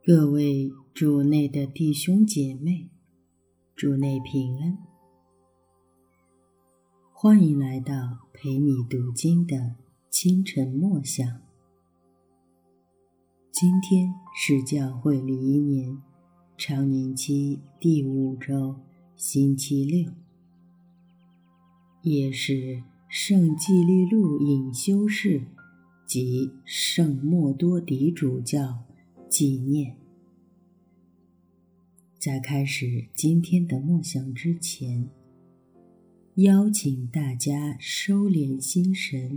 各位主内的弟兄姐妹，主内平安，欢迎来到陪你读经的清晨默想。今天是教会礼仪年常年期第5周星期六，也是圣济利路隐修士及圣默多迪主教纪念。在开始今天的默想之前，邀请大家收敛心神，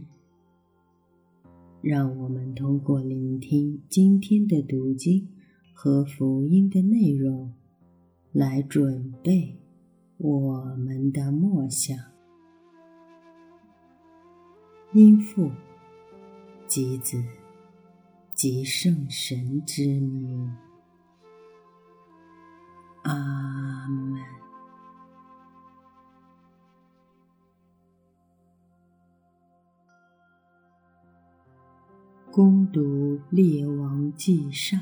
让我们通过聆听今天的读经和福音的内容，来准备我们的默想。因父及子及圣神之名，阿们。恭读列王纪上。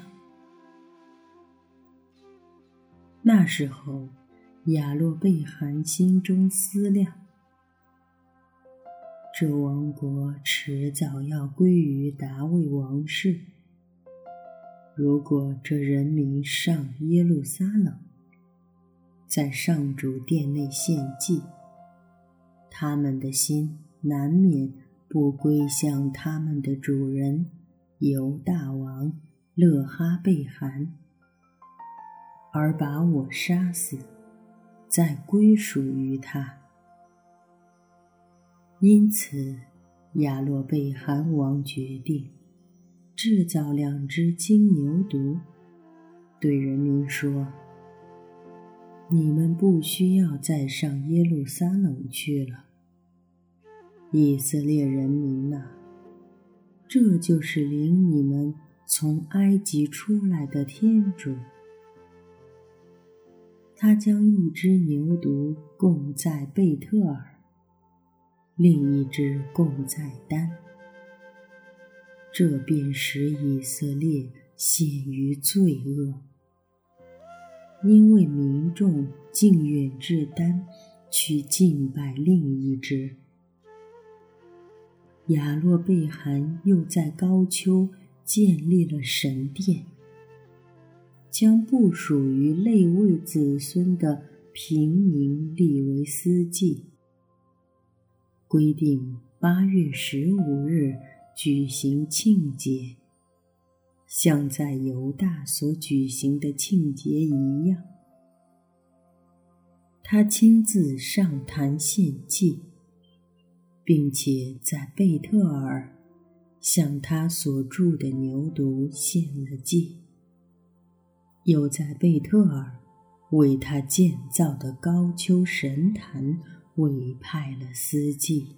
那时候，亚洛贝罕心中思量，这王国迟早要归于达味王室。如果这人民上耶路撒冷，在上主殿内献祭，他们的心难免不归向他们的主人犹大王勒哈贝罕，而把我杀死，再归属于他。因此，亚洛贝罕王决定制造2只金牛犊，对人民说：你们不需要再上耶路撒冷去了。以色列人民啊，这就是领你们从埃及出来的天主。他将1只牛犊供在贝特尔，另1只供在丹，这便使以色列陷于罪恶，因为民众竟远至丹去敬拜另1只。亚洛贝罕又在高丘建立了神殿，将不属于类位子孙的平民立为司祭，规定8月15日举行庆节，像在犹大所举行的庆节一样。他亲自上坛献祭，并且在贝特尔向他所铸的牛犊献了祭，又在贝特尔为他建造的高丘神坛委派了司祭。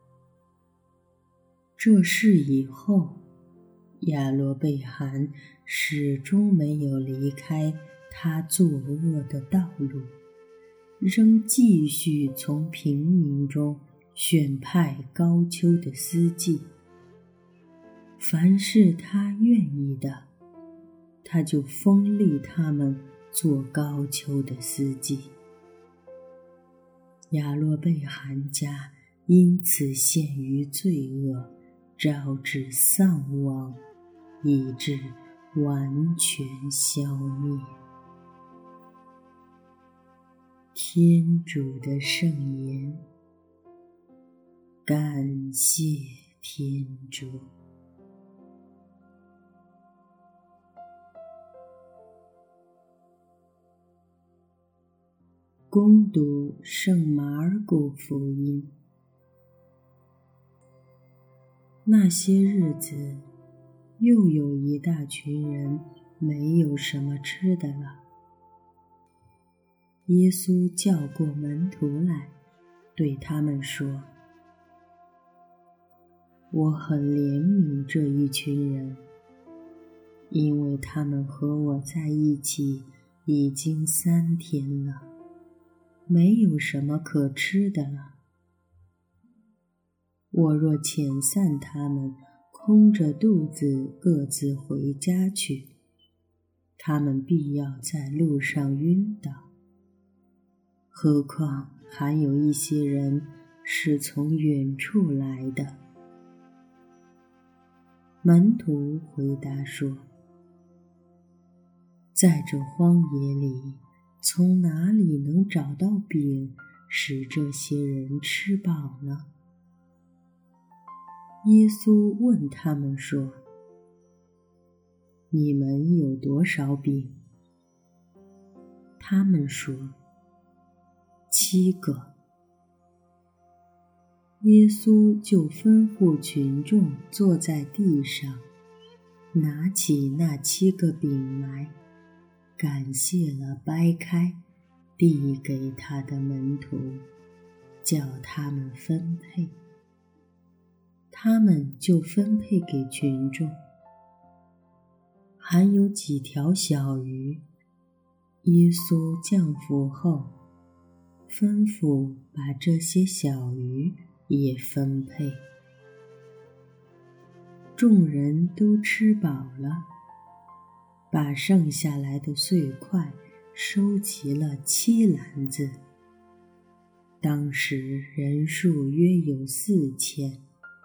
这事以后，亚洛贝罕始终没有离开他作恶的道路，仍继续从平民中选派高丘的司祭。凡是他愿意的，他就封立他们做高丘的司祭。亚洛贝罕家因此陷于罪恶，招致丧亡，以致完全消灭。天主的圣言，感谢天主。恭读圣马尔谷福音。那些日子，又有一大群人没有什么吃的了。耶稣叫过门徒来，对他们说：我很怜悯这一群人，因为他们和我在一起已经3天了，没有什么可吃的了。我若遣散他们，空着肚子各自回家去， 他们必要在路上晕倒。何况还有一些人是从远处来的。门徒回答说：在这荒野里，从哪里能找到饼使这些人吃饱呢？耶稣问他们说：你们有多少饼？他们说7个。耶稣就吩咐群众坐在地上，拿起那7个饼来，感谢了，掰开，递给他的门徒，叫他们分配。他们就分配给群众。还有几条小鱼，耶稣降服后，吩咐把这些小鱼也分配。众人都吃饱了，把剩下来的碎块收集了7篮子。当时人数约有4000。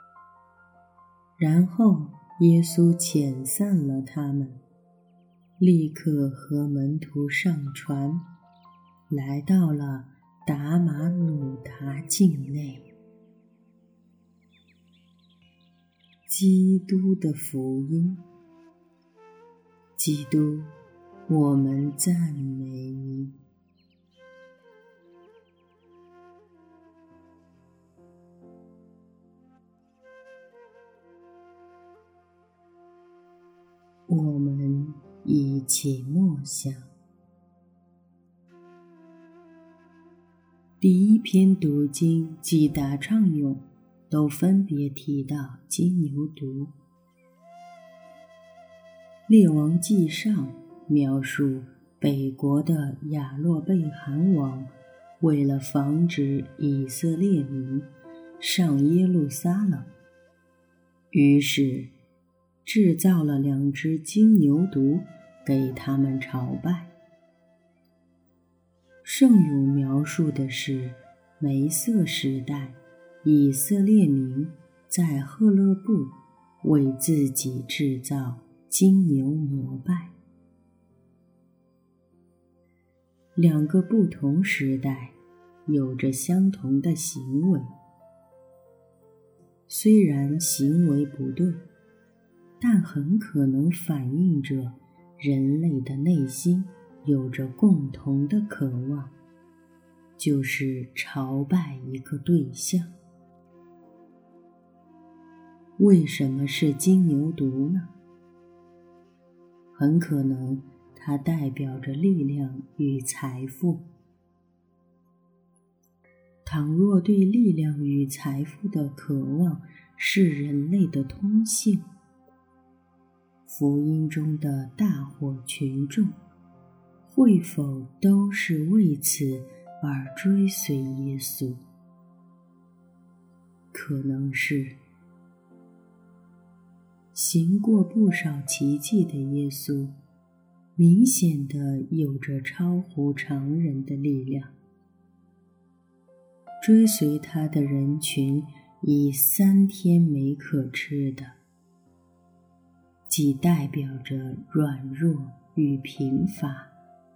然后耶稣遣散了他们，立刻和门徒上船，来到了达马努达境内。基督的福音。基督，我们赞美你。我们一起默想。第一篇读经几大唱咏都分别提到金牛犊。列王纪上描述北国的亚洛贝罕王为了防止以色列民上耶路撒冷，于是制造了2只金牛犊给他们朝拜。圣咏描述的是梅瑟时代以色列民在赫勒布为自己制造金牛膜拜。2个不同时代有着相同的行为，虽然行为不对，但很可能反映着人类的内心有着共同的渴望，就是朝拜一个对象。为什么是金牛犊呢？很可能它代表着力量与财富。倘若对力量与财富的渴望是人类的通性，福音中的大伙群众会否都是为此而追随耶稣？可能是。行过不少奇迹的耶稣，明显地有着超乎常人的力量。追随他的人群已3天没可吃的，既代表着软弱与贫乏。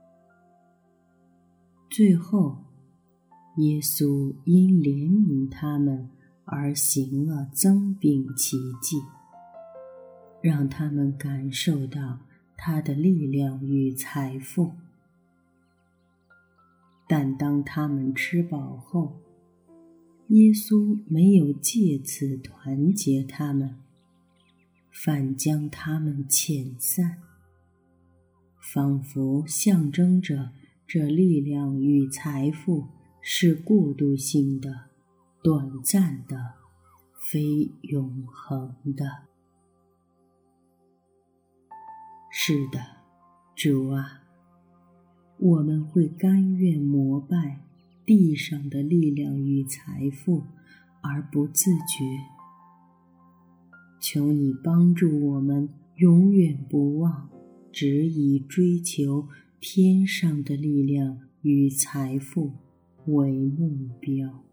最后，耶稣因怜悯他们而行了增饼奇迹，让他们感受到他的力量与财富。但当他们吃饱后，耶稣没有借此团结他们，反将他们遣散，仿佛象征着这力量与财富是过渡性的、短暂的、非永恒的。是的，主啊，我们会甘愿膜拜地上的力量与财富，而不自觉。求你帮助我们永远不忘只以追求天上的力量与财富为目标。